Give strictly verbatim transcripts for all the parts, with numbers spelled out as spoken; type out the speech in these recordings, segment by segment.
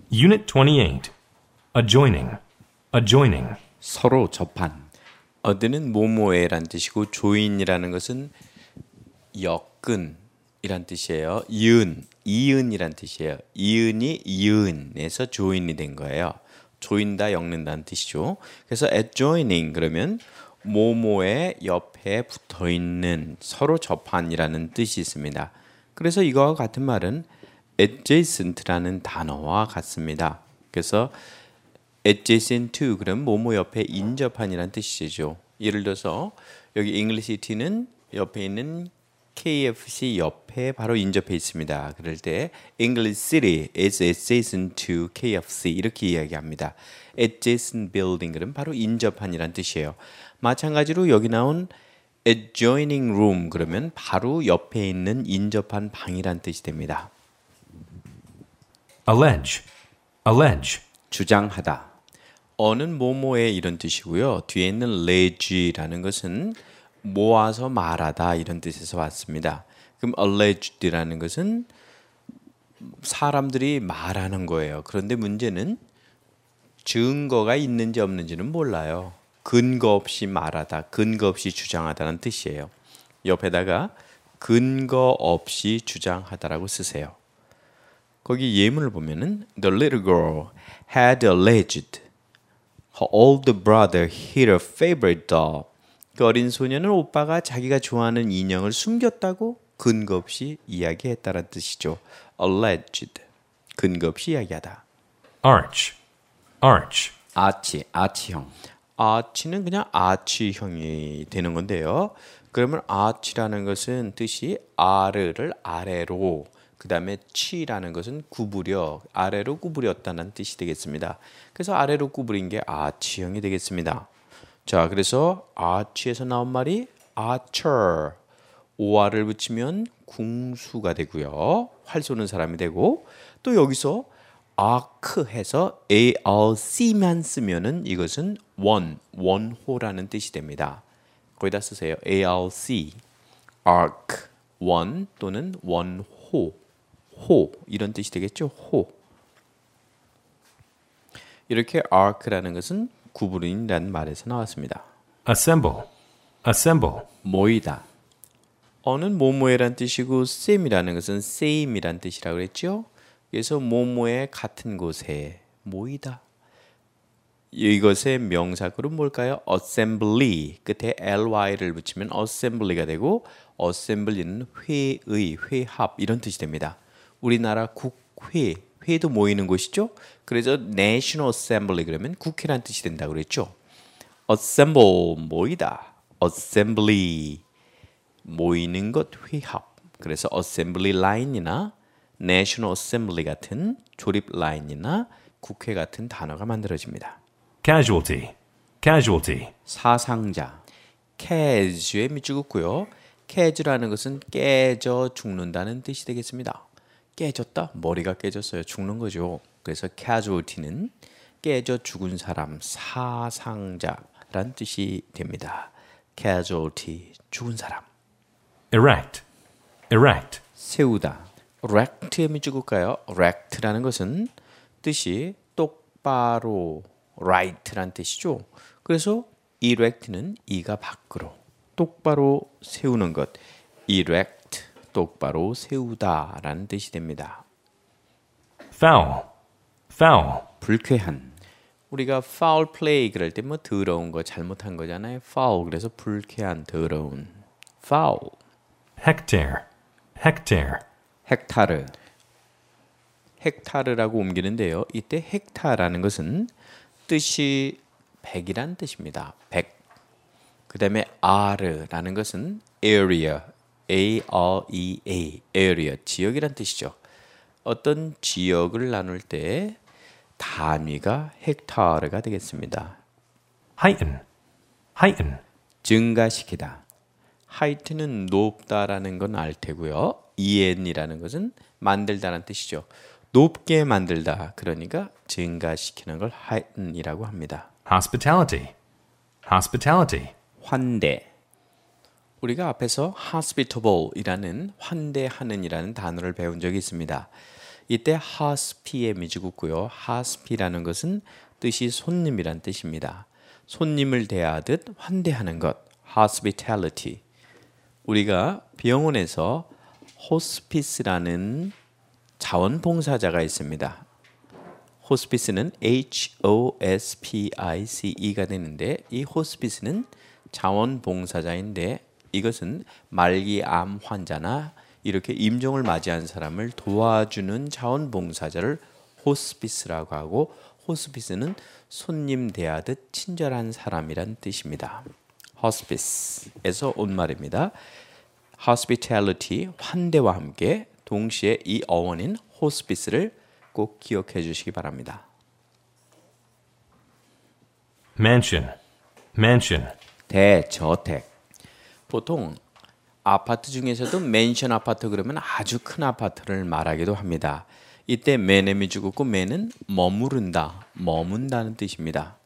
Unit twenty-eight. Adjoining. Adjoining. 서로 접한. 어드는 뭐뭐에란 뜻이고 join이라는 것은 엮은이란 뜻이에요. 이은, 이은이란 뜻이에요. 이은이 이은에서 join이 된 거예요. 조인다, 엮는다는 뜻이죠. 그래서 adjoining 그러면 뭐뭐의 옆에 붙어 있는, 서로 접한이라는 뜻이 있습니다. 그래서 이거와 같은 말은 adjacent라는 단어와 같습니다. 그래서 adjacent to 그럼 뭐뭐 옆에 인접한이라는 뜻이죠. 예를 들어서 여기 English T는 옆에 있는 케이에프씨 옆에 바로 인접해 있습니다. 그럴 때 English City is adjacent to 케이에프씨 이렇게 이야기합니다. adjacent building 그럼 바로 인접한이란 뜻이에요. 마찬가지로 여기 나온 adjoining room 그러면 바로 옆에 있는 인접한 방이란 뜻이 됩니다. Allege. Allege. 주장하다. 어는 뭐뭐의 이런 뜻이고요. 뒤에 있는 allege라는 것은 모아서 말하다 이런 뜻에서 왔습니다. 그럼 alleged라는 것은 사람들이 말하는 거예요. 그런데 문제는 증거가 있는지 없는지는 몰라요. 근거 없이 말하다, 근거 없이 주장하다는 뜻이에요. 옆에다가 근거 없이 주장하다라고 쓰세요. 거기 예문을 보면은 The little girl had alleged her older brother hid her favorite doll. 그 어린 소녀는 오빠가 자기가 좋아하는 인형을 숨겼다고 근거 없이 이야기했다는 뜻이죠. alleged, 근거 없이 이야기하다. Arch. Arch. 아치, 아치형. 아치는 그냥 아치형이 되는 건데요. 그러면 아치라는 것은 뜻이 아르를 아래로, 그 다음에 치라는 것은 구부려, 아래로 구부렸다는 뜻이 되겠습니다. 그래서 아래로 구부린 게 아치형이 되겠습니다. 자, 그래서 아치에서 나온 말이 archer, 오알을 붙이면 궁수가 되고요. 활 쏘는 사람이 되고, 또 여기서 arc 해서 arc만 쓰면은 이것은 원, 원호라는 뜻이 됩니다. 거기다 쓰세요. arc, arc, 원 또는 원호, 호 이런 뜻이 되겠죠. 호. 이렇게 arc라는 것은 구부린이라는 말에서 나왔습니다. Assemble. Assemble. 모이다. 어는 뭐뭐에란 뜻이고 same이라는 것은 same이란 뜻이라고 그랬죠. 그래서 뭐뭐의 같은 곳에 모이다. 이것의 명사구는 뭘까요? assembly. 끝에 ly를 붙이면 assembly가 되고 assembly는 회의, 회합 이런 뜻이 됩니다. 우리나라 국회, 회도 모이는 곳이죠. 그래서 National Assembly 그러면 국회란 뜻이 된다고 그랬죠. Assemble 모이다, Assembly 모이는 것, 회합. 그래서 Assembly Line이나 National Assembly 같은 조립 라인이나 국회 같은 단어가 만들어집니다. Casualty. Casualty. 사상자. Casu에 밑줄 긋고요. Casu라는 것은 깨져 죽는다는 뜻이 되겠습니다. 깨졌다? 머리가 깨졌어요. 죽는 거죠. 그래서 casualty는 깨져 죽은 사람, 사상자란 뜻이 됩니다. casualty, 죽은 사람. Erect. Erect. 세우다. rect에 밑줄 긋까요? rect라는 것은 뜻이 똑바로, right란 뜻이죠. 그래서 erect는 이가 밖으로, 똑바로 세우는 것. erect. 똑바로 세우다라는 뜻이 됩니다. Foul. Foul. 불쾌한. 우리가 foul play 그럴 때 뭐 더러운 거, 잘못한 거잖아요. foul 그래서 불쾌한, 더러운. foul. Hectare. Hectare. 헥타르. 헥타르라고 옮기는데요. 이때 헥타라는 것은 뜻이 백이란 뜻입니다. 백. 그 다음에 아르라는 것은 area. A-R-E-A, area, 지역이란 뜻이죠. 어떤 지역을 나눌 때 단위가 헥타르가 되겠습니다. Heighten. Heighten. 증가시키다. height는 높다라는 건 알 테고요. en이라는 것은 만들다라는 뜻이죠. 높게 만들다, 그러니까 증가시키는 걸 heighten이라고 합니다. Hospitality. Hospitality. 환대. 우리가 앞에서 hospitable이라는 환대하는이라는 단어를 배운 적이 있습니다. 이때 hospi의 미지국고요. hospi라는 것은 뜻이 손님이란 뜻입니다. 손님을 대하듯 환대하는 것, hospitality. 우리가 병원에서 호스피스라는 자원봉사자가 있습니다. 호스피스는 H O S P I C E가 되는데 이 호스피스는 자원봉사자인데 이것은 말기암 환자나 이렇게 임종을 맞이한 사람을 도와주는 자원봉사자를 호스피스라고 하고 호스피스는 손님 대하듯 친절한 사람이란 뜻입니다. 호스피스에서 온 말입니다. hospitality, 환대와 함께 동시에 이 어원인 호스피스를 꼭 기억해 주시기 바랍니다. mansion, mansion, 대저택. 보통 아파트 중에서도 맨션 아파트 그러면 아주 큰 아파트를 말하기도 합니다. 이때 맨의 미주국고 맨은 머무른다, 머문다는 뜻입니다.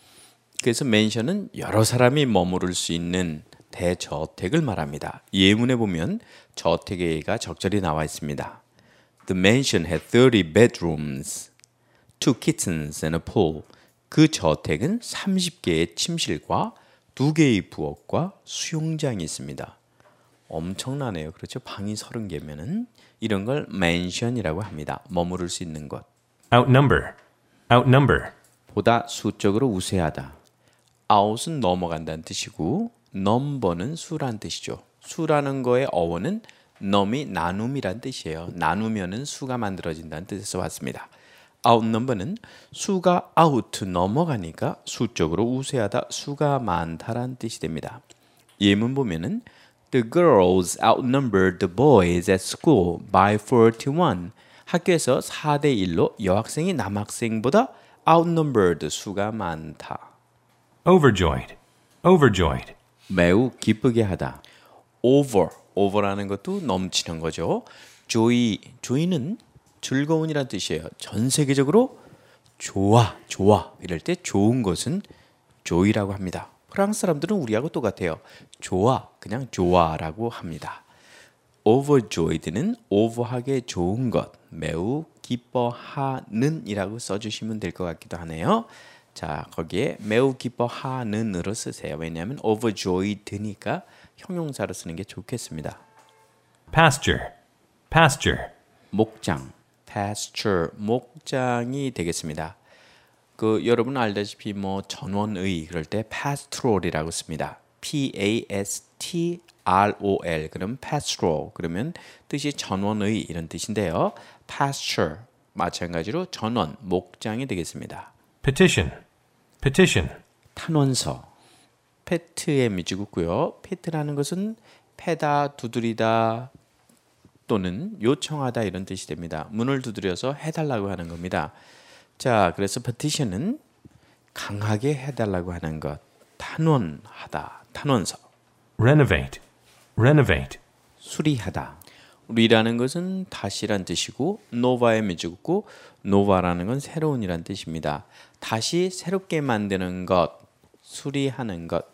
그래서 맨션은 여러 사람이 머무를 수 있는 대저택을 말합니다. 예문에 보면 저택의 예가 적절히 나와 있습니다. The mansion had thirty bedrooms, two kitchens and a pool. 그 저택은 삼십 개의 침실과 두 개의 부엌과 수영장이 있습니다. 엄청나네요. 그렇죠? 방이 서른 개면은 이런 걸 맨션이라고 합니다. 머무를 수 있는 곳. outnumber, outnumber, 보다 수적으로 우세하다. out은 넘어간다는 뜻이고 number는 수란 뜻이죠. 수라는 거의 어원은 num이 나눔이란 뜻이에요. 나누면은 수가 만들어진다는 뜻에서 왔습니다. outnumber는 수가 out 넘어가니까 수적으로 우세하다, 수가 많다란 뜻이 됩니다. 예문 보면은 The girls outnumbered the boys at school by forty-one. 학교에서 사 대 일로 여학생이 남학생보다 outnumbered 수가 많다. overjoyed, overjoyed, 매우 기쁘게 하다. over, over라는 것도 넘치는 거죠. joy, joy는 즐거운이란 뜻이에요. 전 세계적으로 좋아, 좋아 이럴 때 좋은 것은 joy라고 합니다. 프랑스 사람들은 우리하고 똑같아요. 좋아, 그냥 좋아라고 합니다. overjoyed는 over하게 좋은 것, 매우 기뻐하는 이라고 써주시면 될 것 같기도 하네요. 자, 거기에 매우 기뻐하는으로 쓰세요. 왜냐하면 overjoyed니까 형용사로 쓰는 게 좋겠습니다. pasture, pasture, 목장, pasture, 목장이 되겠습니다. 그 여러분 알다시피 뭐 전원의 그럴 때 pastoral이라고 씁니다. P A S T R O L 그럼 pastoral 그러면 뜻이 전원의 이런 뜻인데요. pasture 마찬가지로 전원, 목장이 되겠습니다. petition, petition, 탄원서, 페트의 미지국고요. 페트라는 것은 패다, 두드리다 또는 요청하다 이런 뜻이 됩니다. 문을 두드려서 해달라고 하는 겁니다. 자, 그래서 petition은 강하게 해달라고 하는 것, 탄원하다, 탄원서. renovate, renovate, 수리하다. 리라는 것은 다시란 뜻이고 노바의 미지국고 노바라는 건 새로운이란 뜻입니다. 다시 새롭게 만드는 것, 수리하는 것.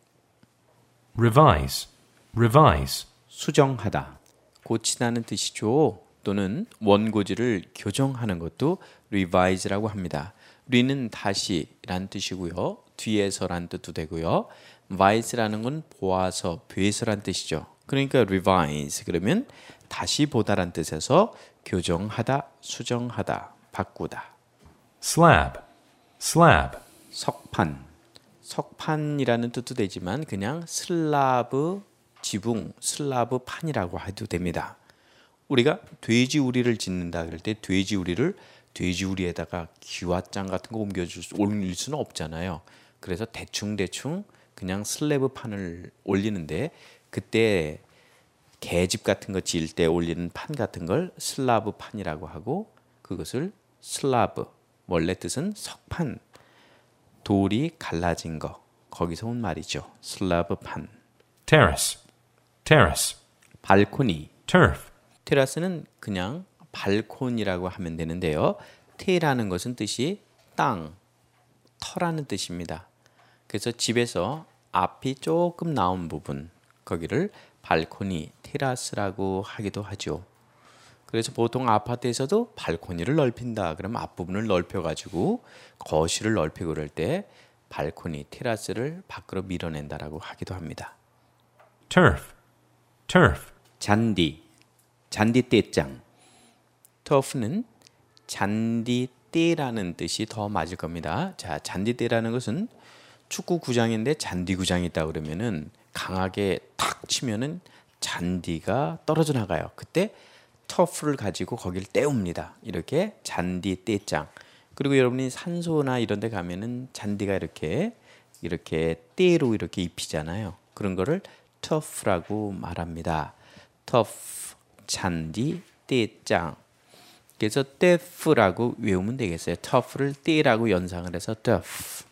revise, revise, 수정하다. 고치다는 뜻이죠. 또는 원고지를 교정하는 것도 revise라고 합니다. re는 다시란 뜻이고요. 뒤에서란 뜻도 되고요. vise라는 건 보아서, 배서란 뜻이죠. 그러니까 revise 그러면 다시 보다란 뜻에서 교정하다, 수정하다, 바꾸다. slab, slab, 석판. 석판이라는 뜻도 되지만 그냥 슬라브 지붕, 슬라브 판이라고 해도 됩니다. 우리가 돼지 우리를 짓는다 그럴 때 돼지 우리를 돼지 우리에다가 기와장 같은 거 옮겨줄 수, 올릴 수는 없잖아요. 그래서 대충 대충 그냥 슬래브 판을 올리는데 그때 개집 같은 거 지을 때 올리는 판 같은 걸 슬라브 판이라고 하고 그것을 슬라브 원래 뜻은 석판 돌이 갈라진 거 거기서 온 말이죠. 슬라브 판. terrace, terrace, 발코니. turf, 테라스는 그냥 발콘이라고 하면 되는데요. 테라는 것은 뜻이 땅, 터라는 뜻입니다. 그래서 집에서 앞이 조금 나온 부분 거기를 발코니, 테라스라고 하기도 하죠. 그래서 보통 아파트에서도 발코니를 넓힌다. 그러면 앞부분을 넓혀가지고 거실을 넓히고 그럴 때 발코니, 테라스를 밖으로 밀어낸다라고 하기도 합니다. turf, turf, 잔디, 잔디 떼장. 터프는 잔디떼라는 뜻이 더 맞을 겁니다. 자, 잔디떼라는 것은 축구 구장인데 잔디 구장이 있다 그러면은 강하게 탁 치면은 잔디가 떨어져 나가요. 그때 터프를 가지고 거기를 떼웁니다. 이렇게 잔디 떼장. 그리고 여러분이 산소나 이런 데 가면은 잔디가 이렇게 이렇게 떼로 이렇게 입히잖아요. 그런 거를 터프라고 말합니다. 터프, 잔디, 떼장. 그래서 터프라고 외우면 되겠어요. 터프를 떼라고 연상을 해서 터프.